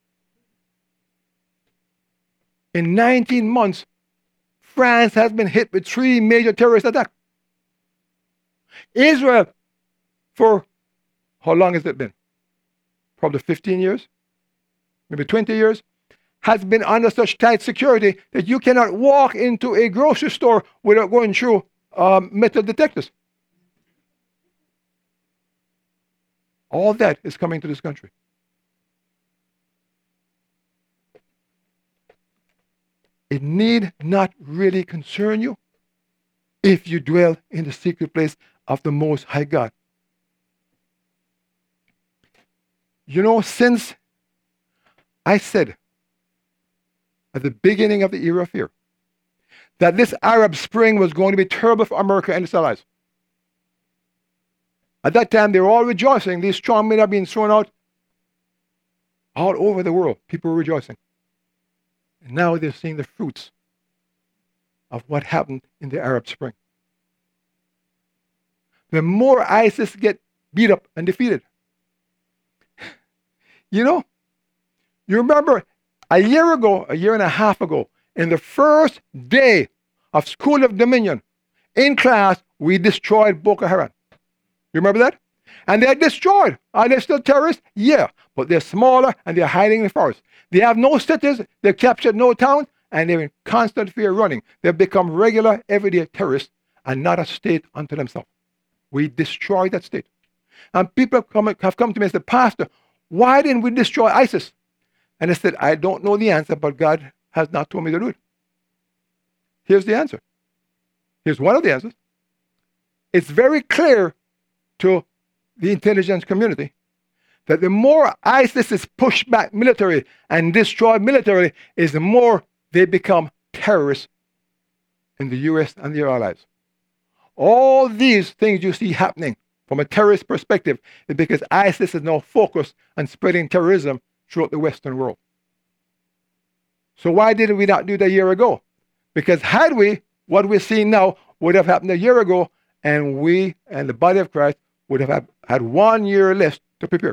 Speaker 1: In nineteen months, France has been hit with three major terrorist attacks. Israel, for how long has it been? Probably fifteen years, maybe twenty years, has been under such tight security that you cannot walk into a grocery store without going through um, metal detectors. All that is coming to this country. It need not really concern you if you dwell in the secret place of the Most High God. You know, since I said at the beginning of the era of fear that this Arab Spring was going to be terrible for America and its allies. At that time, they were all rejoicing. These strong men are being thrown out all over the world. People were rejoicing. And now they're seeing the fruits of what happened in the Arab Spring. The more ISIS get beat up and defeated. You know, you remember a year ago, a year and a half ago, in the first day of School of Dominion, in class, we destroyed Boko Haram. You remember that? And they're destroyed. Are they still terrorists? Yeah, but they're smaller and they're hiding in the forest. They have no cities, they've captured no town, and they're in constant fear running. They've become regular, everyday terrorists and not a state unto themselves. We destroyed that state. And people have come, have come to me and said, Pastor, why didn't we destroy ISIS? And I said, I don't know the answer, but God has not told me to do it. Here's the answer. Here's one of the answers. It's very clear to the intelligence community that the more ISIS is pushed back militarily and destroyed militarily, is the more they become terrorists in the U S and their allies. All these things you see happening from a terrorist perspective is because ISIS is now focused on spreading terrorism throughout the Western world. So why did we not do that a year ago? Because had we, what we're seeing now would have happened a year ago, and we and the body of Christ would have had, had one year less to prepare.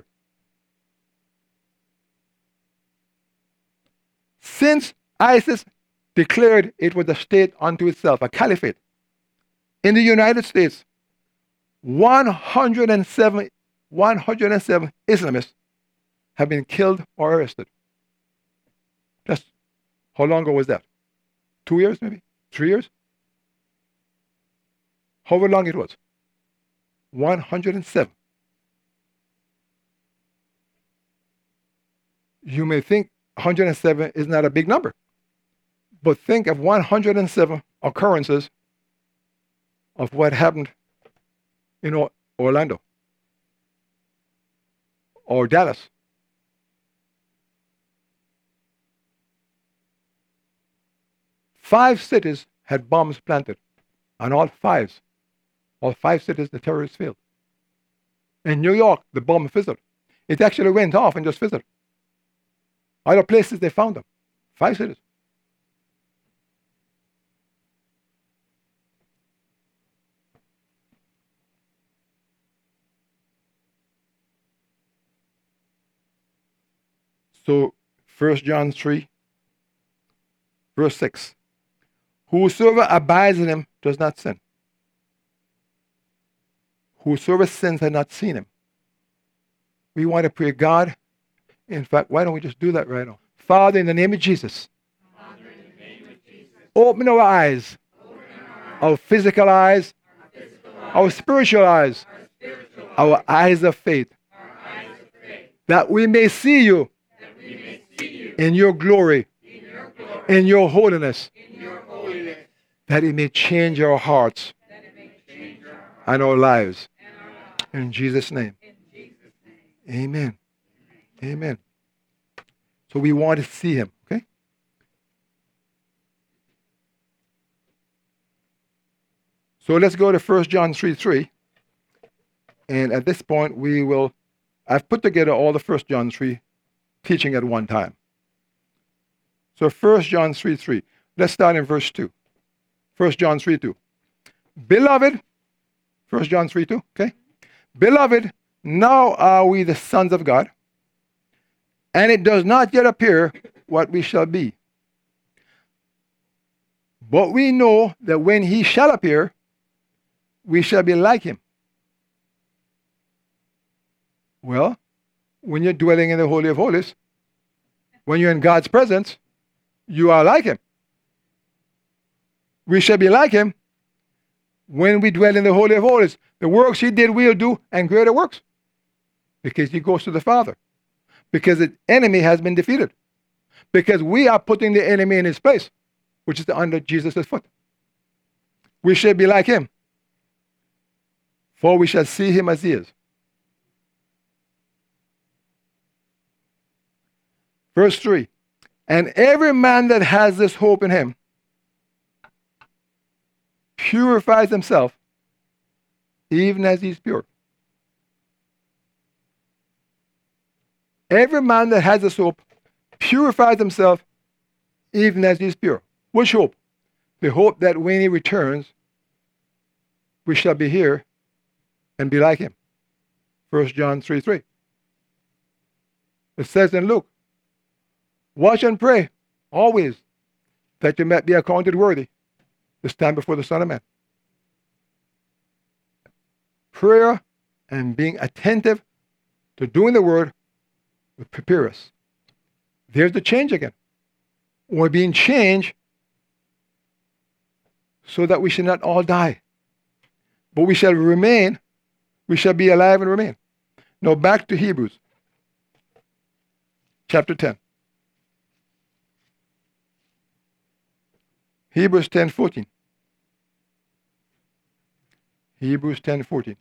Speaker 1: Since ISIS declared it was a state unto itself, a caliphate, in the United States, one hundred seven, one hundred seven Islamists have been killed or arrested. Just how long ago was that? Two years maybe? Three years? However long it was. one hundred seven. You may think one hundred seven is not a big number, but think of one hundred seven occurrences of what happened in Orlando or Dallas. Five cities had bombs planted, and all fives, all five cities, the terrorists failed. In New York, the bomb fizzled. It actually went off and just fizzled. Other places, they found them. Five cities. So, First John three, verse six. Whosoever abides in him does not sin. Whosoever sins has not seen him. We want to pray, God. In fact, why don't we just do that right now? Father, in the name of Jesus,
Speaker 2: Father, in the name of Jesus,
Speaker 1: open our eyes,
Speaker 2: open our eyes,
Speaker 1: our physical eyes,
Speaker 2: our physical
Speaker 1: our
Speaker 2: eyes,
Speaker 1: spiritual eyes,
Speaker 2: our spiritual eyes,
Speaker 1: our eyes of faith,
Speaker 2: our eyes of faith,
Speaker 1: that we may see you
Speaker 2: that we may see you
Speaker 1: in your glory,
Speaker 2: in your glory,
Speaker 1: in your holiness,
Speaker 2: in your holiness,
Speaker 1: that it may change our hearts
Speaker 2: that it may change our hearts
Speaker 1: and our lives.
Speaker 2: and our lives.
Speaker 1: In Jesus' name,
Speaker 2: In Jesus' name.
Speaker 1: amen. Amen. So we want to see him, okay? So let's go to First John three three. And at this point, we will, I've put together all the First John three teaching at one time. So First John three three. Let's start in verse two. First John three two. Beloved, First John three two, okay? Beloved, now are we the sons of God, and it does not yet appear what we shall be. But we know that when he shall appear, we shall be like him. Well, when you're dwelling in the Holy of Holies, when you're in God's presence, you are like him. We shall be like him when we dwell in the Holy of Holies. The works he did, we'll do, and greater works. Because he goes to the Father. Because the enemy has been defeated. Because we are putting the enemy in his place, which is under Jesus' foot. We shall be like him, for we shall see him as he is. Verse three. And every man that has this hope in him purifies himself, even as he's pure. Every man that has this hope purifies himself, even as he's pure. Which hope? The hope that when he returns, we shall be here and be like him. First John three three. It says in Luke, watch and pray always, that you might be accounted worthy to stand before the Son of Man. Prayer and being attentive to doing the word will prepare us. There's the change again. We're being changed so that we shall not all die, but we shall remain, we shall be alive and remain. Now back to Hebrews chapter ten. Hebrews ten fourteen. Hebrews ten fourteen.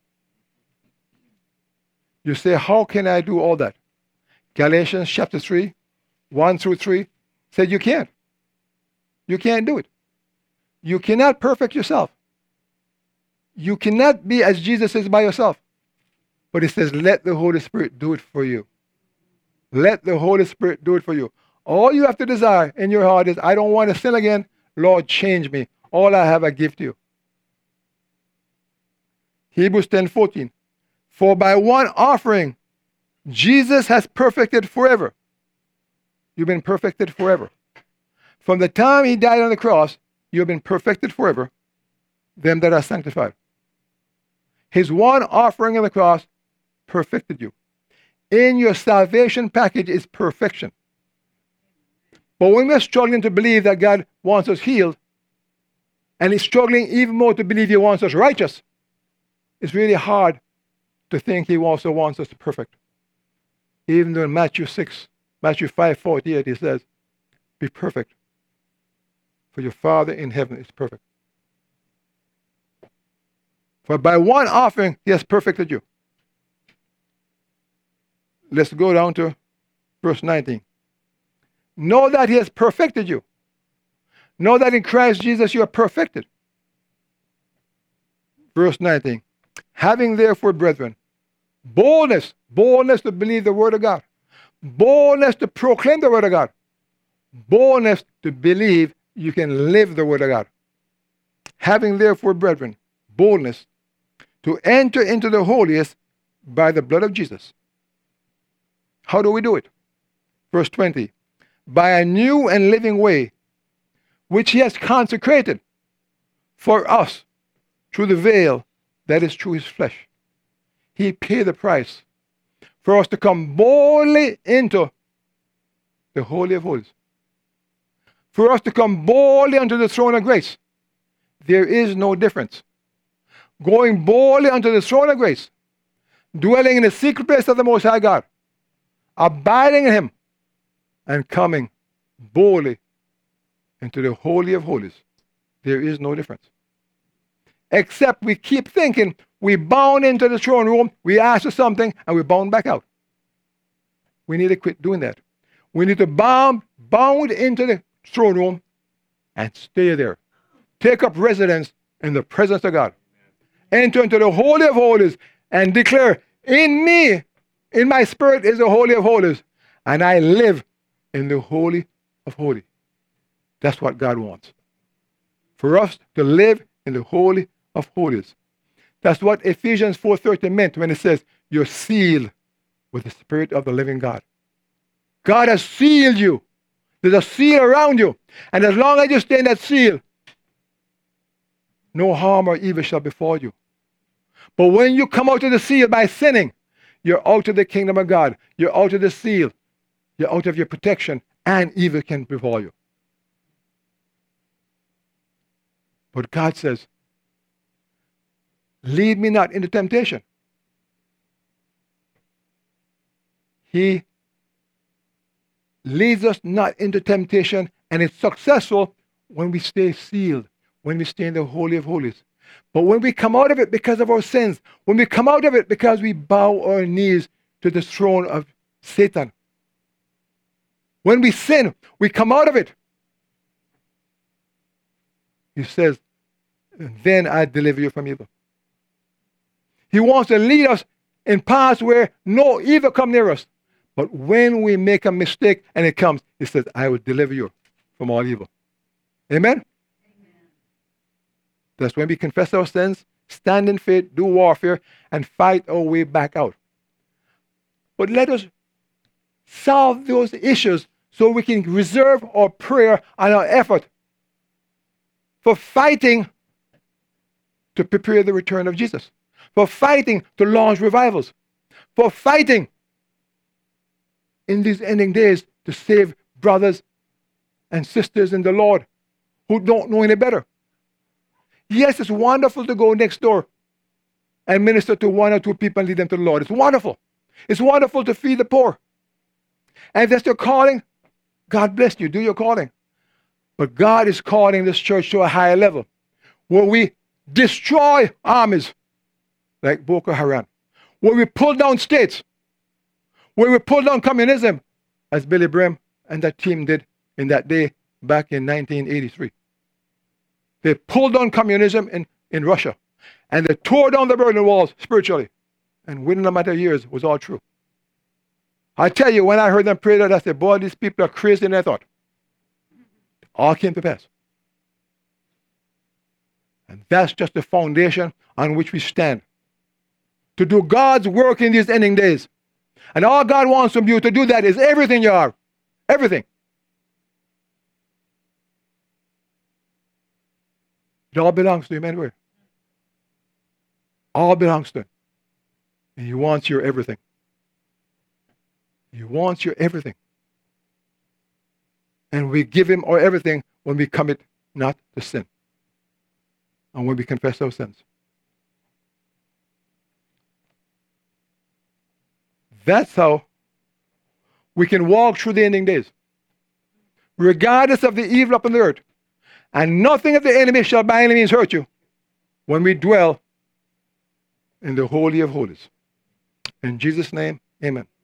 Speaker 1: You say, how can I do all that? Galatians chapter three, one through three said you can't. You can't do it. You cannot perfect yourself. You cannot be as Jesus is by yourself. But it says, let the Holy Spirit do it for you. Let the Holy Spirit do it for you. All you have to desire in your heart is, I don't want to sin again. Lord, change me. All I have, I give to you. Hebrews ten fourteen. For by one offering, Jesus has perfected forever. You've been perfected forever. From the time he died on the cross, you've been perfected forever, them that are sanctified. His one offering on the cross perfected you. In your salvation package is perfection. But when we're struggling to believe that God wants us healed, and he's struggling even more to believe he wants us righteous, it's really hard to think he also wants us perfect. Even though in Matthew six, Matthew five forty-eight, he says, be perfect, for your Father in heaven is perfect. For by one offering, he has perfected you. Let's go down to verse nineteen. Know that he has perfected you. Know that in Christ Jesus you are perfected. Verse nineteen. Having therefore, brethren, boldness, boldness to believe the word of God, boldness to proclaim the word of God, boldness to believe you can live the word of God. Having therefore, brethren, boldness to enter into the holiest by the blood of Jesus. How do we do it? Verse twenty. By a new and living way, which he has consecrated for us through the veil that is through his flesh. He paid the price for us to come boldly into the Holy of Holies. For us to come boldly unto the throne of grace. There is no difference. Going boldly unto the throne of grace, dwelling in the secret place of the Most High God, abiding in him, and coming boldly into the Holy of Holies. There is no difference. Except we keep thinking we bound into the throne room, we ask for something, and we bound back out. We need to quit doing that. We need to bound, bound into the throne room and stay there. Take up residence in the presence of God. Enter into the Holy of Holies and declare, in me, in my spirit is the Holy of Holies, and I live in the Holy of Holies. That's what God wants. For us to live in the Holy of Holies. That's what Ephesians four thirty meant when it says, you're sealed with the Spirit of the living God. God has sealed you. There's a seal around you. And as long as you stay in that seal, no harm or evil shall befall you. But when you come out of the seal by sinning, you're out of the kingdom of God. You're out of the seal. You're out of your protection, and evil can befall you. But God says, lead me not into temptation. He leads us not into temptation, and it's successful when we stay sealed, when we stay in the Holy of Holies. But when we come out of it because of our sins, when we come out of it because we bow our knees to the throne of Satan, when we sin, we come out of it. He says, then I deliver you from evil. He wants to lead us in paths where no evil come near us. But when we make a mistake and it comes, he says, I will deliver you from all evil. Amen? Amen. That's when we confess our sins, stand in faith, do warfare, and fight our way back out. But let us solve those issues so we can reserve our prayer and our effort for fighting to prepare the return of Jesus, for fighting to launch revivals, for fighting in these ending days to save brothers and sisters in the Lord who don't know any better. Yes, it's wonderful to go next door and minister to one or two people and lead them to the Lord. It's wonderful. It's wonderful to feed the poor. And if that's your calling, God bless you. Do your calling. But God is calling this church to a higher level where we destroy armies like Boko Haram, where we pull down states, where we pull down communism, as Billy Graham and that team did in that day back in nineteen eighty-three. They pulled down communism in, in Russia, and they tore down the Berlin Walls spiritually. And within a matter of years, it was all true. I tell you, when I heard them pray that, I said, boy, these people are crazy than I thought. All came to pass. And that's just the foundation on which we stand. To do God's work in these ending days. And all God wants from you to do that is everything you are. Everything. It all belongs to Him anyway. All belongs to Him. And He wants your everything. He wants your everything. And we give Him our everything when we commit not to sin. And when we confess our sins. That's how we can walk through the ending days, regardless of the evil upon the earth. And nothing of the enemy shall by any means hurt you when we dwell in the Holy of Holies. In Jesus' name, amen.